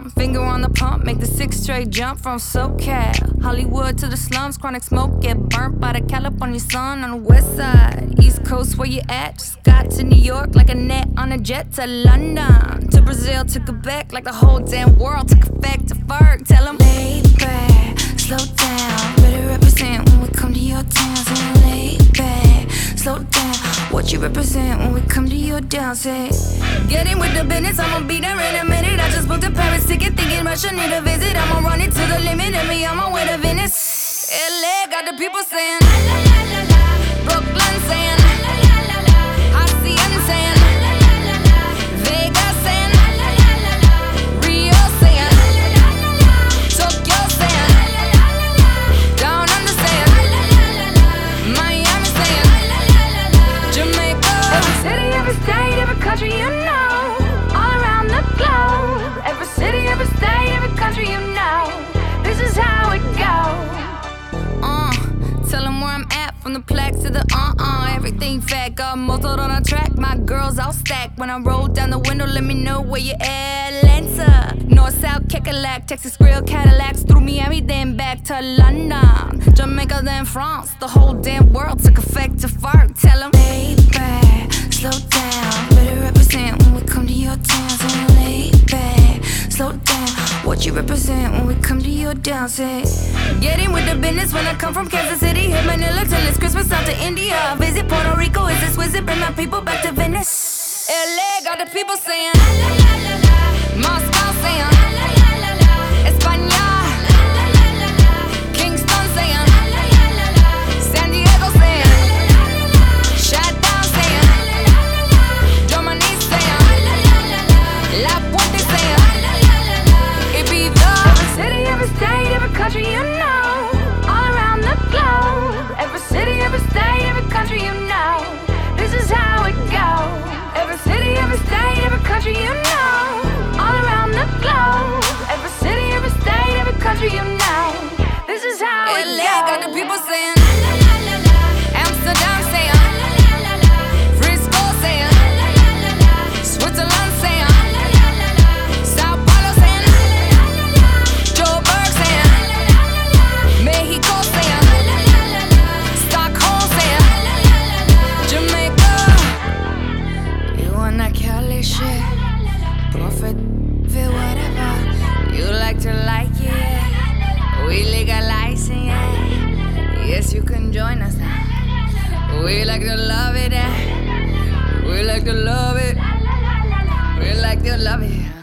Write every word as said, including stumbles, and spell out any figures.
Finger on the pump, make the six straight jump from SoCal. Hollywood to the slums, chronic smoke, get burnt by the California sun on the west side. East Coast, where you at? Just got to New York like a net on a jet to London. To Brazil, to Quebec, like the whole damn world took effect to Ferg. Tell them, lay back, slow down. Better represent when we come to your town. Say, lay back, slow down. What you represent when we come to your town? Say, get in with the business, I'ma be there in a minute. I just booked a Paris ticket, thinking Russia need a visit. I'ma run it to the limit, and me on my way to Venice. L A got the people saying, la la la la la. Brooklyn saying, la la la la la. Hacienda saying, la la la la la. Vegas saying, la la la la la. Rio saying, la la la la la. Tokyo saying, la la la la la. Down under saying, la la la la la. Miami saying, la la la la la. Jamaica. Every city, every state, every country you know. All around the globe. Every city, every state, every country you know. This is how it goes. Uh, tell them where I'm at, from the plaques to the uh-uh. Everything fat, got motored on a track. My girls all stacked. When I roll down the window, let me know where you at. Atlanta, North, South, Kekalak, Texas Grill, Cadillacs. Through Miami, then back to London. Jamaica, then France. The whole damn world took effect to Ferg. Tell them, lay back, slow down. Better represent when we come to your town. Say, lay back, slow down. What you represent when we come to your town? Say, get in with the business when I come from Kansas City. Hit Manila till it's Christmas, out to India. Visit Puerto Rico, is this visit? Bring my people back to Venice. L A got the people saying, la la la la la. Moscow saying, la la la la la. España, la la la la la. Kingston saying, la la la la la. San Diego saying, la la la la la. Shutdown saying, la la la la la. Germany saying, la la la la la. La Puente saying, la la la la la. Ibiza. Every city, every state, every country you know. All around the globe. Every city, every state, every country you know. This is how it goes. Every city, every state, every country you know. All around the globe. Every city, every state, every country you know. This is how it goes. L A got the people saying, la la la la la. Amsterdam saying, la la la la la. Frisco saying, la la la la la. Switzerland saying, la la la la la. Sao Paulo saying, la la la la la. Joburg saying, la la la la la. Mexico saying, la la la la la. Stockholm saying, la la la la la. Jamaica. You want that Cali shit? Profit, feel whatever you like to like it. Yeah. We legalize it. Yeah. Yes, you can join us now. We like to love it. Yeah. We like to love it. We like to love it.